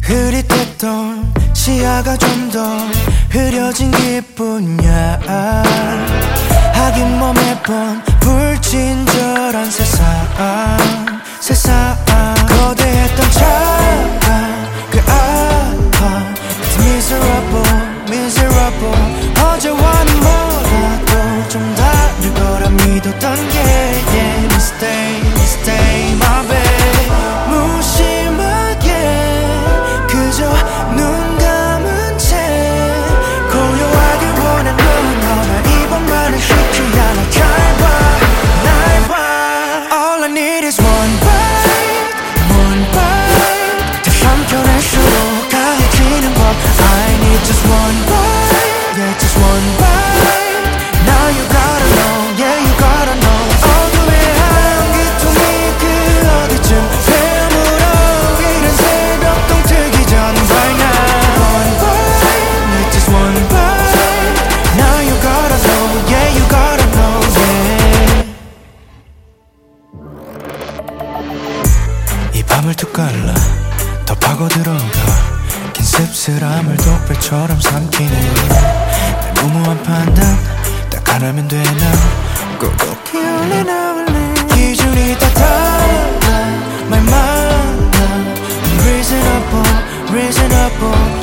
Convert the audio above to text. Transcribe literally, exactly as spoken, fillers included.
흐릿했던 시야가 좀 더 흐려진 기분이야. 하긴 뭐 매번 불친절한 세상 세상 거대했던 차가 그 아파 It's miserable miserable 어제와는 뭐라도 좀 다를 거라 믿었던 게 yeah, mistake mistake my bad 무심하게 그저 눈 감은 채 고요하길 원한 넌 너나 이번만은 쉽지 않아 잘 봐 날 봐 All I need is one bite one bite 더 삼켜낼수록 강해지는 법 I need just one bite yeah just one bite Now you gotta know yeah you gotta know 어둠의 한기통이 그 어디쯤 되물어 이른 새벽 동트기 전 Right now one bite yeah just one bite Now you gotta know yeah you gotta know yeah 이 밤을 툭 갈라 더 파고들어가 긴 씁쓸함을 독배처럼 삼키네 내 무모한 판단 딱 하나면 되나 꾹꾹 울린 나올래 기준이 다 달라 말만나 Reasonable, reasonable